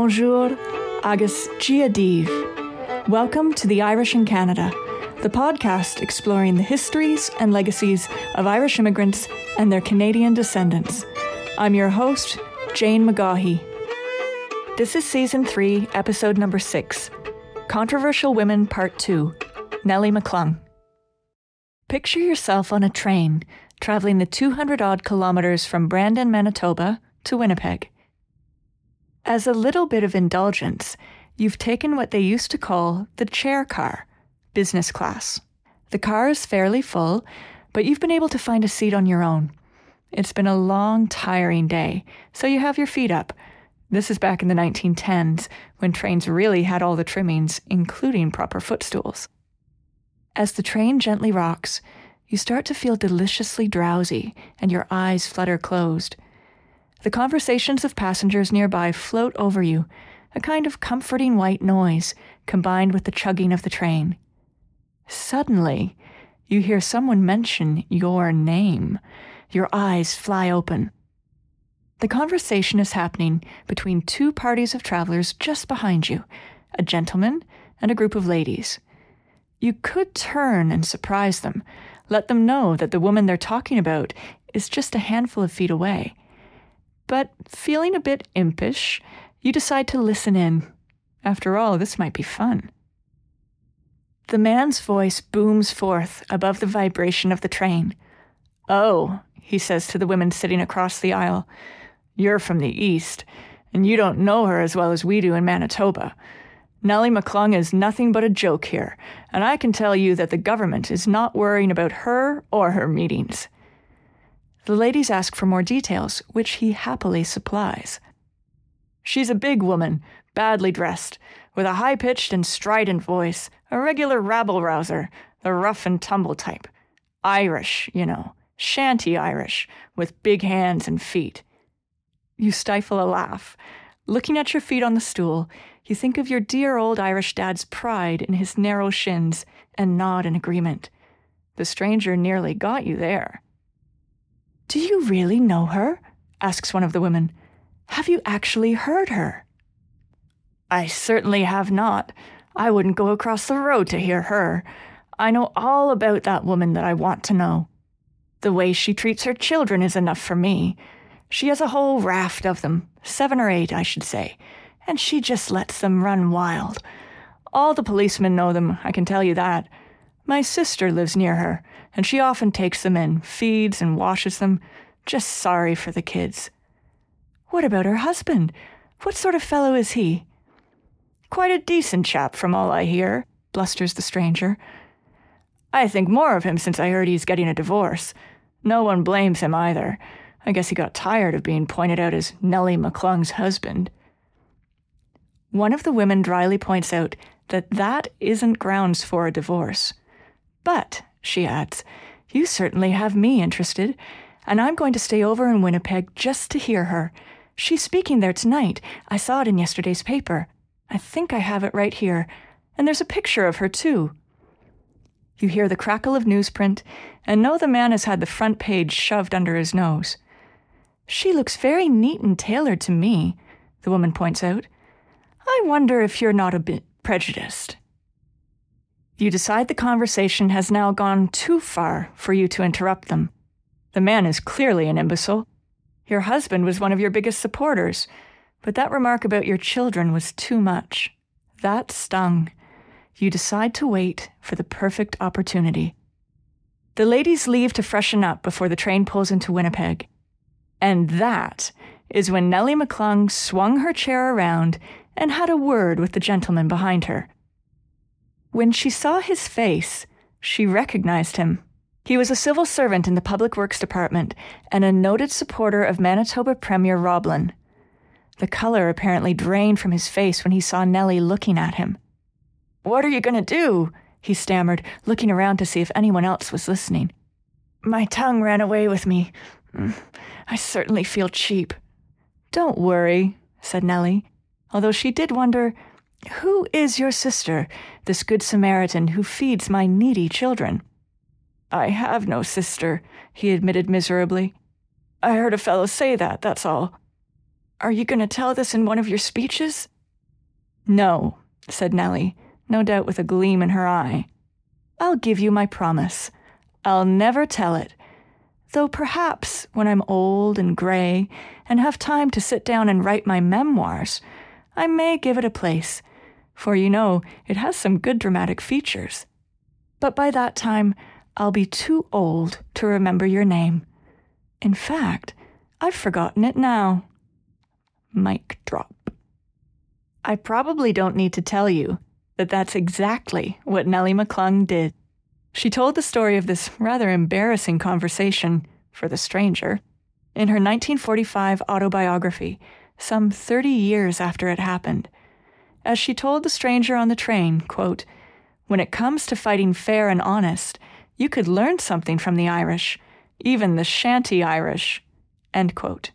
Bonjour, agus Gia Dív. Welcome to The Irish in Canada, the podcast exploring the histories and legacies of Irish immigrants and their Canadian descendants. I'm your host, Jane McGaughey. This is Season 3, Episode number 6, Controversial Women Part 2, Nellie McClung. Picture yourself on a train, traveling the 200-odd kilometers from Brandon, Manitoba to Winnipeg. As a little bit of indulgence, you've taken what they used to call the chair car, business class. The car is fairly full, but you've been able to find a seat on your own. It's been a long, tiring day, so you have your feet up. This is back in the 1910s, when trains really had all the trimmings, including proper footstools. As the train gently rocks, you start to feel deliciously drowsy, and your eyes flutter closed. The conversations of passengers nearby float over you, a kind of comforting white noise combined with the chugging of the train. Suddenly, you hear someone mention your name. Your eyes fly open. The conversation is happening between two parties of travelers just behind you, a gentleman and a group of ladies. You could turn and surprise them, let them know that the woman they're talking about is just a handful of feet away. But feeling a bit impish, you decide to listen in. After all, this might be fun. The man's voice booms forth above the vibration of the train. "Oh," he says to the women sitting across the aisle, "you're from the East, and you don't know her as well as we do in Manitoba. Nellie McClung is nothing but a joke here, and I can tell you that the government is not worrying about her or her meetings." The ladies ask for more details, which he happily supplies. "She's a big woman, badly dressed, with a high-pitched and strident voice, a regular rabble-rouser, the rough-and-tumble type. Irish, you know, shanty Irish, with big hands and feet." You stifle a laugh. Looking at your feet on the stool, you think of your dear old Irish dad's pride in his narrow shins and nod in agreement. The stranger nearly got you there. "Do you really know her?" asks one of the women. "Have you actually heard her?" "I certainly have not. I wouldn't go across the road to hear her. I know all about that woman that I want to know. The way she treats her children is enough for me. She has a whole raft of them, 7 or 8, I should say, and she just lets them run wild. All the policemen know them, I can tell you that. My sister lives near her, and she often takes them in, feeds and washes them. Just sorry for the kids." "What about her husband? What sort of fellow is he?" "Quite a decent chap from all I hear," blusters the stranger. "I think more of him since I heard he's getting a divorce. No one blames him either. I guess he got tired of being pointed out as Nellie McClung's husband." One of the women dryly points out that that isn't grounds for a divorce. "But," she adds, "you certainly have me interested, and I'm going to stay over in Winnipeg just to hear her. She's speaking there tonight. I saw it in yesterday's paper. I think I have it right here, and there's a picture of her too." You hear the crackle of newsprint and know the man has had the front page shoved under his nose. "She looks very neat and tailored to me," the woman points out. "I wonder if you're not a bit prejudiced." You decide the conversation has now gone too far for you to interrupt them. The man is clearly an imbecile. Your husband was one of your biggest supporters, but that remark about your children was too much. That stung. You decide to wait for the perfect opportunity. The ladies leave to freshen up before the train pulls into Winnipeg. And that is when Nellie McClung swung her chair around and had a word with the gentleman behind her. When she saw his face, she recognized him. He was a civil servant in the Public Works Department and a noted supporter of Manitoba Premier Roblin. The color apparently drained from his face when he saw Nellie looking at him. "What are you going to do?" he stammered, looking around to see if anyone else was listening. "My tongue ran away with me. I certainly feel cheap." "Don't worry," said Nellie, although she did wonder, who is your sister, this good Samaritan who feeds my needy children? "I have no sister," he admitted miserably. "I heard a fellow say that, that's all." "Are you going to tell this in one of your speeches?" "No," said Nellie, no doubt with a gleam in her eye. "I'll give you my promise. I'll never tell it. Though perhaps when I'm old and gray and have time to sit down and write my memoirs, I may give it a place, for you know it has some good dramatic features. But by that time, I'll be too old to remember your name. In fact, I've forgotten it now." Mic drop. I probably don't need to tell you that that's exactly what Nellie McClung did. She told the story of this rather embarrassing conversation, for the stranger, in her 1945 autobiography, some 30 years after it happened. As she told the stranger on the train, quote, "When it comes to fighting fair and honest, you could learn something from the Irish, even the shanty Irish," end quote.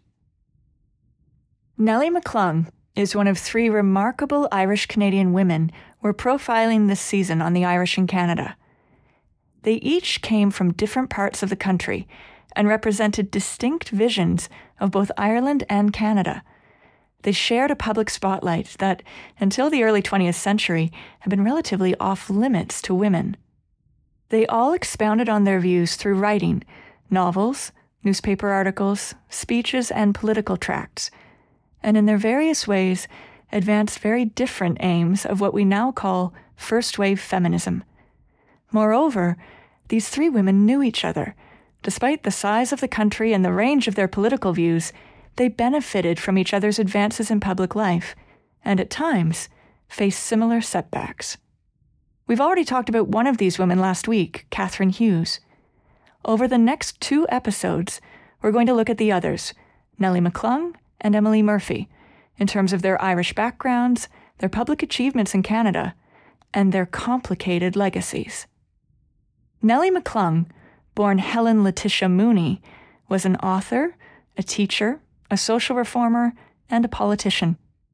Nellie McClung is one of 3 remarkable Irish-Canadian women we're profiling this season on The Irish in Canada. They each came from different parts of the country and represented distinct visions of both Ireland and Canada. They shared a public spotlight that, until the early 20th century, had been relatively off-limits to women. They all expounded on their views through writing, novels, newspaper articles, speeches, and political tracts, and in their various ways advanced very different aims of what we now call first-wave feminism. Moreover, these 3 women knew each other. Despite the size of the country and the range of their political views, they benefited from each other's advances in public life, and at times faced similar setbacks. We've already talked about one of these women last week, Catherine Hughes. Over the next 2 episodes, we're going to look at the others, Nellie McClung and Emily Murphy, in terms of their Irish backgrounds, their public achievements in Canada, and their complicated legacies. Nellie McClung, born Helen Letitia Mooney, was an author, a teacher, a social reformer, and a politician.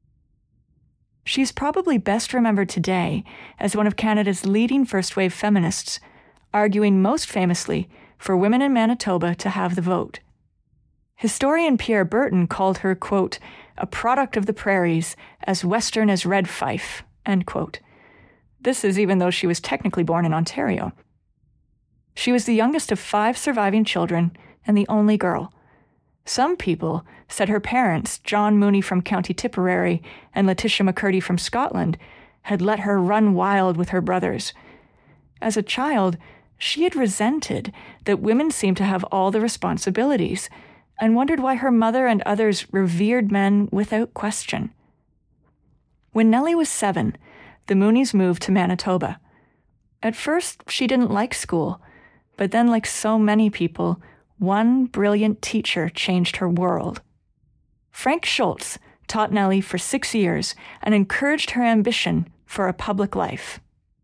She's probably best remembered today as one of Canada's leading first-wave feminists, arguing most famously for women in Manitoba to have the vote. Historian Pierre Burton called her, quote, "a product of the prairies, as Western as Red Fife," end quote. This is even though she was technically born in Ontario. She was the youngest of 5 surviving children and the only girl. Some people said her parents, John Mooney from County Tipperary and Letitia McCurdy from Scotland, had let her run wild with her brothers. As a child, she had resented that women seemed to have all the responsibilities, and wondered why her mother and others revered men without question. When Nellie was 7, the Mooneys moved to Manitoba. At first, she didn't like school, but then, like so many people, one brilliant teacher changed her world. Frank Schultz taught Nellie for 6 years and encouraged her ambition for a public life.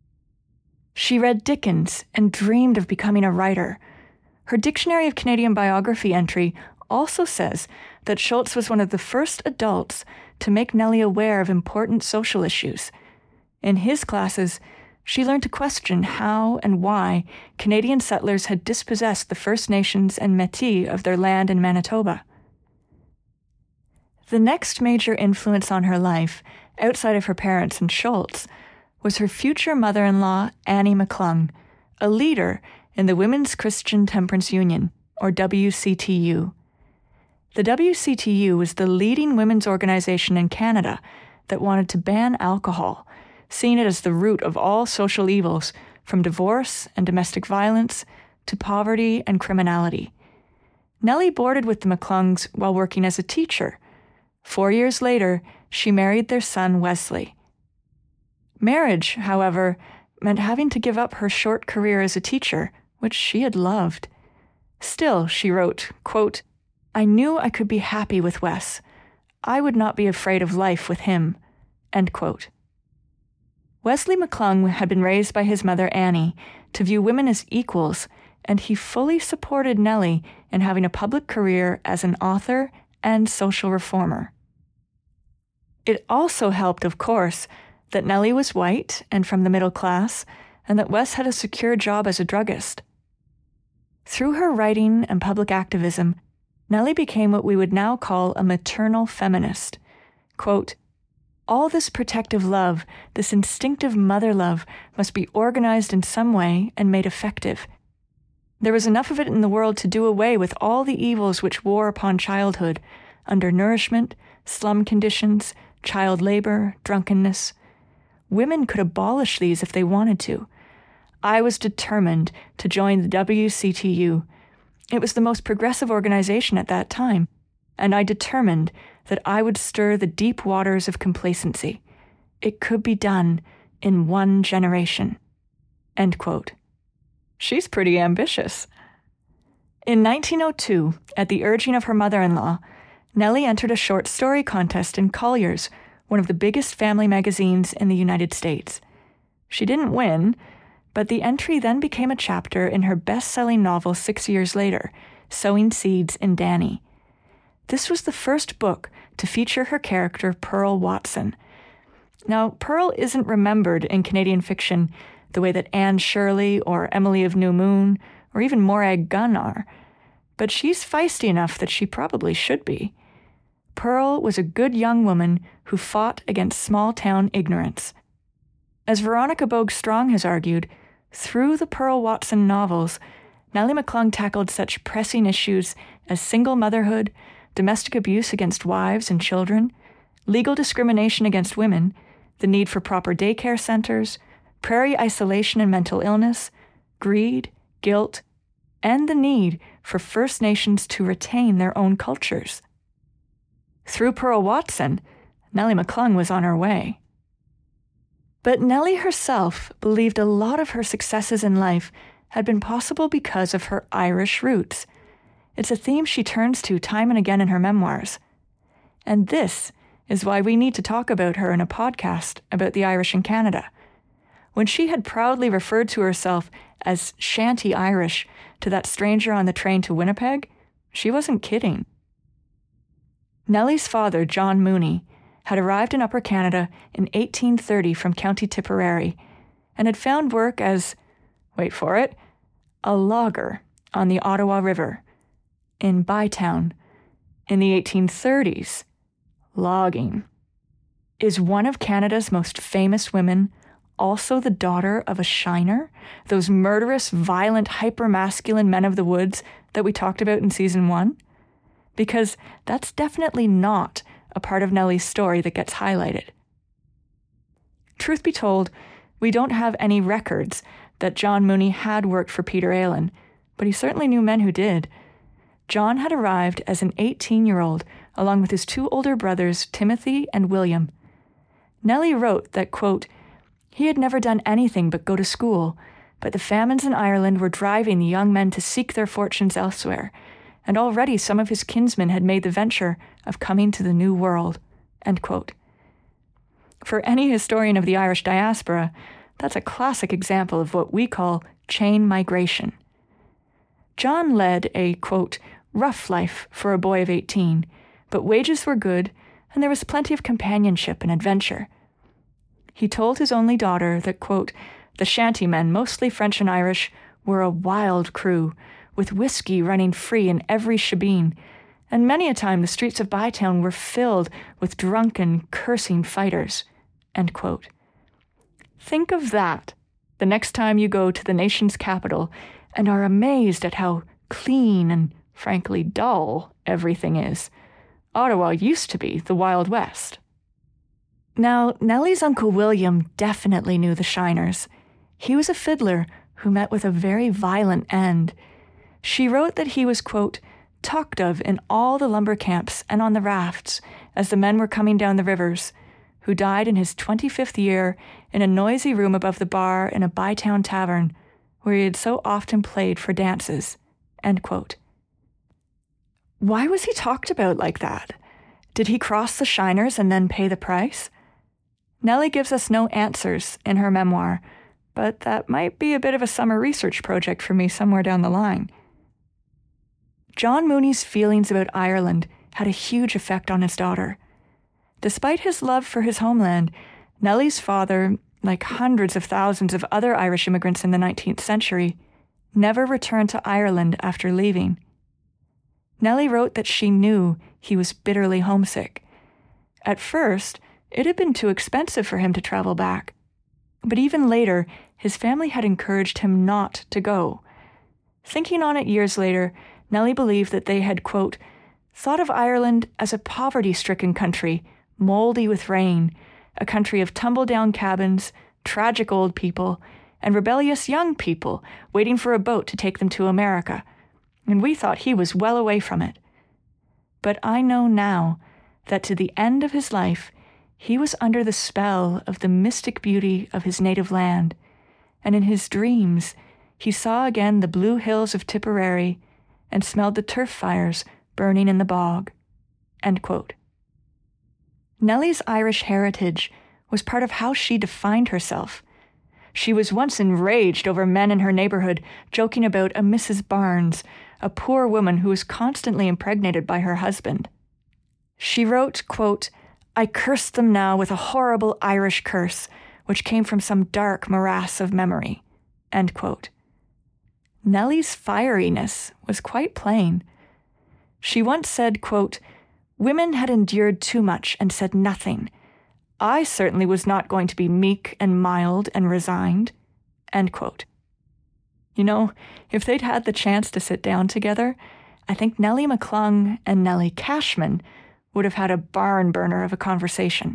She read Dickens and dreamed of becoming a writer. Her Dictionary of Canadian Biography entry also says that Schultz was one of the first adults to make Nellie aware of important social issues. In his classes, she learned to question how and why Canadian settlers had dispossessed the First Nations and Métis of their land in Manitoba. The next major influence on her life, outside of her parents and Schultz, was her future mother-in-law, Annie McClung, a leader in the Women's Christian Temperance Union, or WCTU. The WCTU was the leading women's organization in Canada that wanted to ban alcohol, seeing it as the root of all social evils, from divorce and domestic violence to poverty and criminality. Nellie boarded with the McClungs while working as a teacher. 4 years later, she married their son Wesley. Marriage, however, meant having to give up her short career as a teacher, which she had loved. Still, she wrote, quote, "I knew I could be happy with Wes. I would not be afraid of life with him," end quote. Wesley McClung had been raised by his mother Annie to view women as equals, and he fully supported Nellie in having a public career as an author and social reformer. It also helped, of course, that Nellie was white and from the middle class, and that Wes had a secure job as a druggist. Through her writing and public activism, Nellie became what we would now call a maternal feminist. Quote, All this protective love, this instinctive mother love, must be organized in some way and made effective. There was enough of it in the world to do away with all the evils which wore upon childhood, undernourishment, slum conditions, child labor, drunkenness. Women could abolish these if they wanted to. I was determined to join the WCTU. It was the most progressive organization at that time, and I determined that I would stir the deep waters of complacency. It could be done in 1 generation." End quote. She's pretty ambitious. In 1902, at the urging of her mother-in-law, Nellie entered a short story contest in Collier's, one of the biggest family magazines in the United States. She didn't win, but the entry then became a chapter in her best-selling novel 6 years later, Sowing Seeds in Danny. This was the first book to feature her character Pearl Watson. Now, Pearl isn't remembered in Canadian fiction the way that Anne Shirley or Emily of New Moon or even Morag Gunn are, but she's feisty enough that she probably should be. Pearl was a good young woman who fought against small-town ignorance. As Veronica Bogue-Strong has argued, through the Pearl Watson novels, Nellie McClung tackled such pressing issues as single motherhood, domestic abuse against wives and children, legal discrimination against women, the need for proper daycare centers, prairie isolation and mental illness, greed, guilt, and the need for First Nations to retain their own cultures. Through Pearl Watson, Nellie McClung was on her way. But Nellie herself believed a lot of her successes in life had been possible because of her Irish roots. It's a theme she turns to time and again in her memoirs. And this is why we need to talk about her in a podcast about the Irish in Canada. When she had proudly referred to herself as Shanty Irish to that stranger on the train to Winnipeg, she wasn't kidding. Nellie's father, John Mooney, had arrived in Upper Canada in 1830 from County Tipperary and had found work as, wait for it, a logger on the Ottawa River. In Bytown, in the 1830s, logging. Is one of Canada's most famous women also the daughter of a shiner? Those murderous, violent, hyper-masculine men of the woods that we talked about in Season 1? Because that's definitely not a part of Nellie's story that gets highlighted. Truth be told, we don't have any records that John Mooney had worked for Peter Aylin, but he certainly knew men who did. John had arrived as an 18-year-old along with his 2 older brothers, Timothy and William. Nellie wrote that, quote, he had never done anything but go to school, but the famines in Ireland were driving the young men to seek their fortunes elsewhere, and already some of his kinsmen had made the venture of coming to the New World, end quote. For any historian of the Irish diaspora, that's a classic example of what we call chain migration. John led a, quote, rough life for a boy of 18, but wages were good, and there was plenty of companionship and adventure. He told his only daughter that, quote, the shanty men, mostly French and Irish, were a wild crew, with whiskey running free in every shebeen, and many a time the streets of Bytown were filled with drunken, cursing fighters, end quote. Think of that the next time you go to the nation's capital and are amazed at how clean and, frankly, dull everything is. Ottawa used to be the Wild West. Now, Nellie's Uncle William definitely knew the shiners. He was a fiddler who met with a very violent end. She wrote that he was, quote, talked of in all the lumber camps and on the rafts as the men were coming down the rivers, who died in his 25th year in a noisy room above the bar in a Bytown tavern where he had so often played for dances, end quote. Why was he talked about like that? Did he cross the shiners and then pay the price? Nellie gives us no answers in her memoir, but that might be a bit of a summer research project for me somewhere down the line. John Mooney's feelings about Ireland had a huge effect on his daughter. Despite his love for his homeland, Nellie's father, like hundreds of thousands of other Irish immigrants in the 19th century, never returned to Ireland after leaving. Nellie wrote that she knew he was bitterly homesick. At first, It had been too expensive for him to travel back. But even later, his family had encouraged him not to go. Thinking on it years later, Nellie believed that they had, quote, thought of Ireland as a poverty-stricken country, moldy with rain, a country of tumble-down cabins, tragic old people, and rebellious young people waiting for a boat to take them to America, and we thought he was well away from it. But I know now that to the end of his life, he was under the spell of the mystic beauty of his native land, and in his dreams he saw again the blue hills of Tipperary and smelled the turf fires burning in the bog." End quote. Nellie's Irish heritage was part of how she defined herself. She was once enraged over men in her neighborhood joking about a Mrs. Barnes, a poor woman who was constantly impregnated by her husband. She wrote, quote, "I curse them now with a horrible Irish curse, which came from some dark morass of memory." End quote. Nellie's fieriness was quite plain. She once said, quote, "Women had endured too much and said nothing. I certainly was not going to be meek and mild and resigned." End quote. You know, if they'd had the chance to sit down together, I think Nellie McClung and Nellie Cashman would have had a barn burner of a conversation.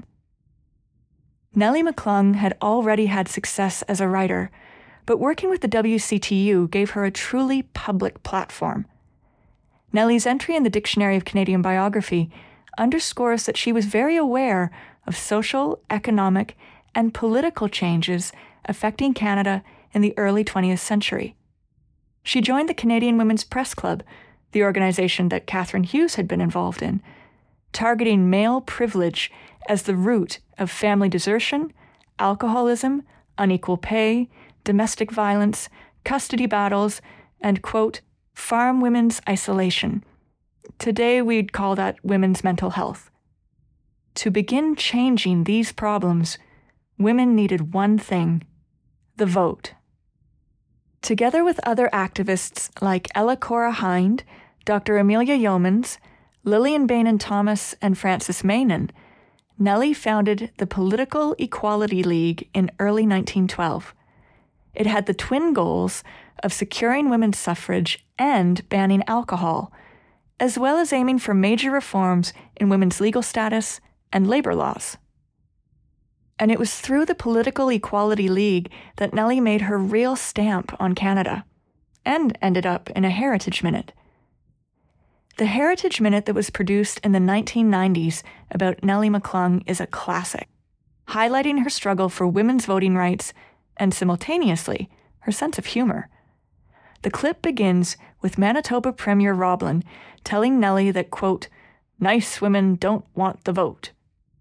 Nellie McClung had already had success as a writer, but working with the WCTU gave her a truly public platform. Nellie's entry in the Dictionary of Canadian Biography underscores that she was very aware of social, economic, and political changes affecting Canada in the early 20th century. She joined the Canadian Women's Press Club, the organization that Catherine Hughes had been involved in, targeting male privilege as the root of family desertion, alcoholism, unequal pay, domestic violence, custody battles, and, quote, farm women's isolation. Today we'd call that women's mental health. To begin changing these problems, women needed one thing: the vote. Together with other activists like Ella Cora Hind, Dr. Amelia Yeomans, Lillian Bainin Thomas, and Frances Mainin, Nellie founded the Political Equality League in early 1912. It had the twin goals of securing women's suffrage and banning alcohol, as well as aiming for major reforms in women's legal status and labor laws. And it was through the Political Equality League that Nellie made her real stamp on Canada, and ended up in a Heritage Minute. The Heritage Minute that was produced in the 1990s about Nellie McClung is a classic, highlighting her struggle for women's voting rights and simultaneously her sense of humor. The clip begins with Manitoba Premier Roblin telling Nellie that, quote, "nice women don't want the vote."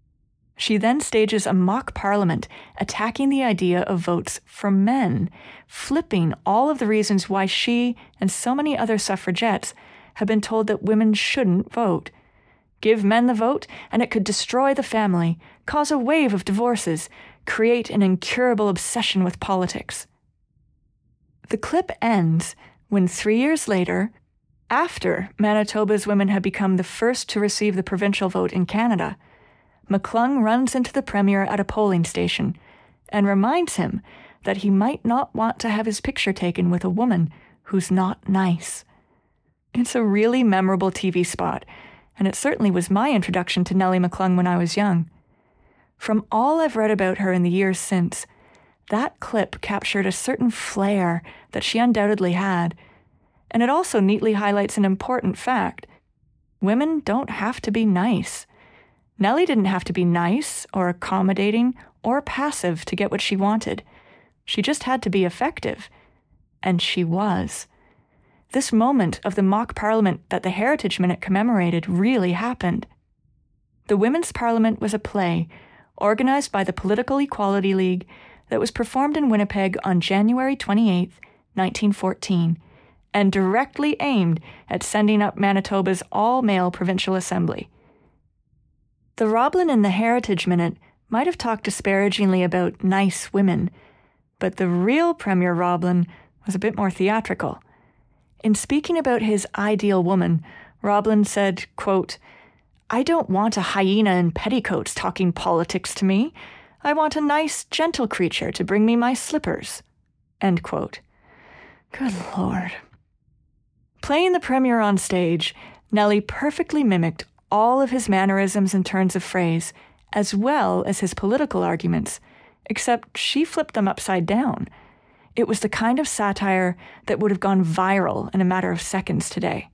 She then stages a mock parliament attacking the idea of votes for men, flipping all of the reasons why she and so many other suffragettes have been told that women shouldn't vote. Give men the vote and it could destroy the family, cause a wave of divorces, create an incurable obsession with politics. The clip ends when 3 years later, after Manitoba's women had become the first to receive the provincial vote in Canada, McClung runs into the Premier at a polling station and reminds him that he might not want to have his picture taken with a woman who's not nice. It's a really memorable TV spot, and it certainly was my introduction to Nellie McClung when I was young. From all I've read about her in the years since, that clip captured a certain flair that she undoubtedly had, and it also neatly highlights an important fact. Women don't have to be nice. Nellie didn't have to be nice or accommodating or passive to get what she wanted. She just had to be effective. And she was. This moment of the mock parliament that the Heritage Minute commemorated really happened. The Women's Parliament was a play organized by the Political Equality League that was performed in Winnipeg on January 28, 1914, and directly aimed at sending up Manitoba's all-male provincial assembly. The Roblin in the Heritage Minute might have talked disparagingly about nice women, but the real Premier Roblin was a bit more theatrical. In speaking about his ideal woman, Roblin said, quote, I don't want a hyena in petticoats talking politics to me. I want a nice, gentle creature to bring me my slippers." End quote. Good Lord. Playing the Premier on stage, Nelly perfectly mimicked all of his mannerisms and turns of phrase, as well as his political arguments, except she flipped them upside down. It was the kind of satire that would have gone viral in a matter of seconds today.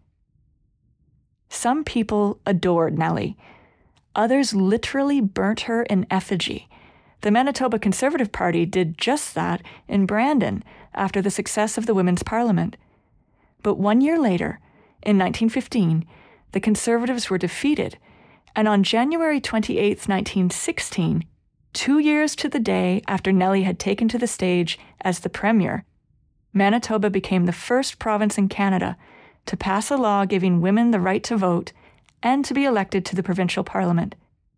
Some people adored Nelly. Others literally burnt her in effigy. The Manitoba Conservative Party did just that in Brandon after the success of the Women's Parliament. But 1 year later, in 1915, the Conservatives were defeated, and on January 28, 1916, 2 years to the day after Nelly had taken to the stage as the Premier, Manitoba became the first province in Canada to pass a law giving women the right to vote and to be elected to the provincial parliament.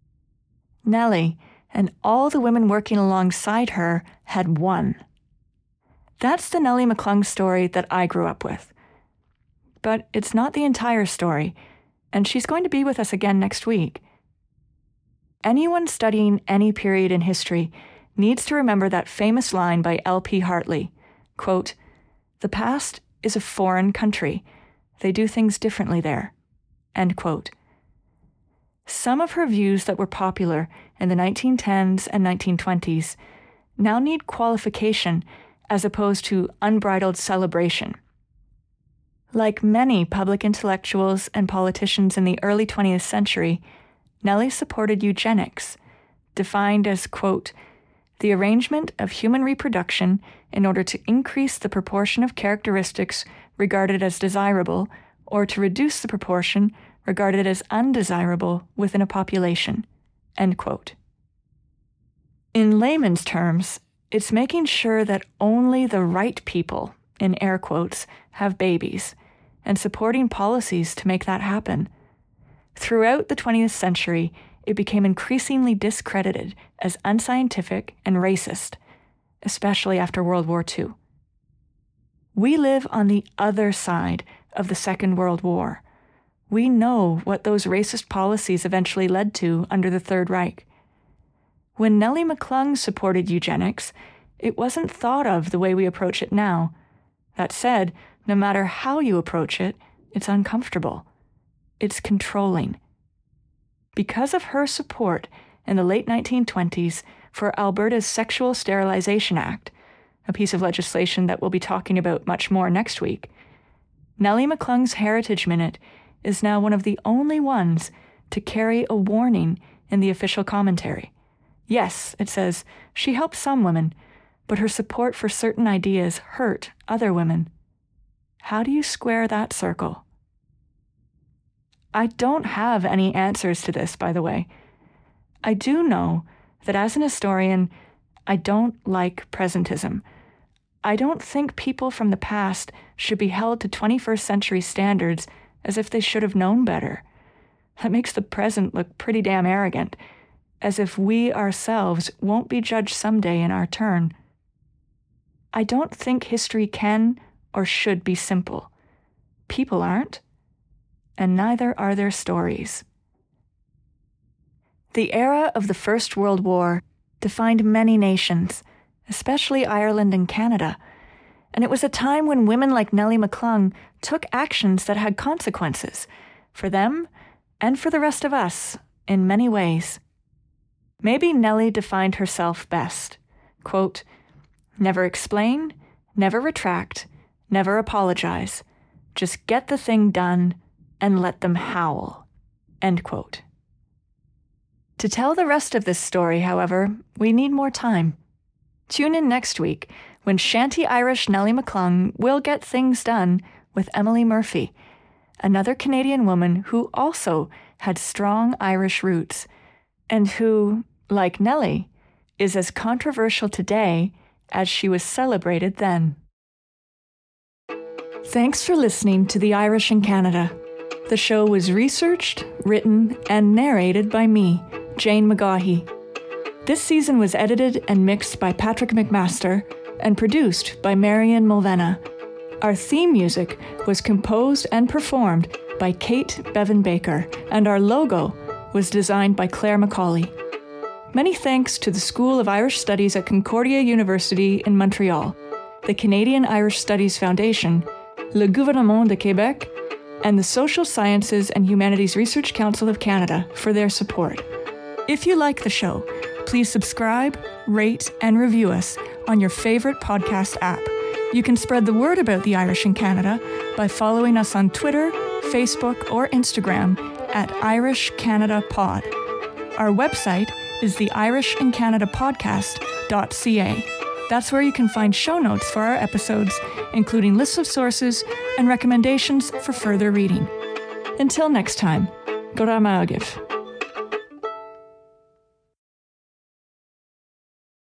Nelly and all the women working alongside her had won. That's the Nellie McClung story that I grew up with. But it's not the entire story, and she's going to be with us again next week. Anyone studying any period in history needs to remember that famous line by L.P. Hartley, quote, "The past is a foreign country. They do things differently there." End quote. Some of her views that were popular in the 1910s and 1920s now need qualification as opposed to unbridled celebration. Like many public intellectuals and politicians in the early 20th century, Nelly supported eugenics, defined as, quote, "the arrangement of human reproduction in order to increase the proportion of characteristics regarded as desirable or to reduce the proportion regarded as undesirable within a population," end quote. In layman's terms, it's making sure that only the right people, in air quotes, have babies, and supporting policies to make that happen. Throughout the 20th century, it became increasingly discredited as unscientific and racist, especially after World War II. We live on the other side of the Second World War. We know what those racist policies eventually led to under the Third Reich. When Nellie McClung supported eugenics, it wasn't thought of the way we approach it now. That said, no matter how you approach it, it's uncomfortable. It's controlling. Because of her support in the late 1920s for Alberta's Sexual Sterilization Act, a piece of legislation that we'll be talking about much more next week, Nellie McClung's Heritage Minute is now one of the only ones to carry a warning in the official commentary. Yes, it says, she helped some women, but her support for certain ideas hurt other women. How do you square that circle? I don't have any answers to this, by the way. I do know that as an historian, I don't like presentism. I don't think people from the past should be held to 21st century standards as if they should have known better. That makes the present look pretty damn arrogant, as if we ourselves won't be judged someday in our turn. I don't think history can or should be simple. People aren't, and neither are their stories. The era of the First World War defined many nations, especially Ireland and Canada, and it was a time when women like Nellie McClung took actions that had consequences for them and for the rest of us in many ways. Maybe Nellie defined herself best, quote, "Never explain, never retract, never apologize. Just get the thing done and let them howl," end quote. To tell the rest of this story, however, we need more time. Tune in next week when Shanty Irish Nellie McClung will get things done with Emily Murphy, another Canadian woman who also had strong Irish roots and who, like Nellie, is as controversial today as she was celebrated then. Thanks for listening to The Irish in Canada. The show was researched, written, and narrated by me, Jane McGaughey. This season was edited and mixed by Patrick McMaster and produced by Marian Mulvena. Our theme music was composed and performed by Kate Bevan Baker, and our logo was designed by Claire Macaulay. Many thanks to the School of Irish Studies at Concordia University in Montreal, the Canadian Irish Studies Foundation, Le Gouvernement de Québec, and the Social Sciences and Humanities Research Council of Canada for their support. If you like the show, please subscribe, rate, and review us on your favorite podcast app. You can spread the word about the Irish in Canada by following us on Twitter, Facebook, or Instagram at Irish Canada Pod. Our website is the irishincanadapodcast.ca. That's where you can find show notes for our episodes, including lists of sources and recommendations for further reading. Until next time, go raibh maith agaibh.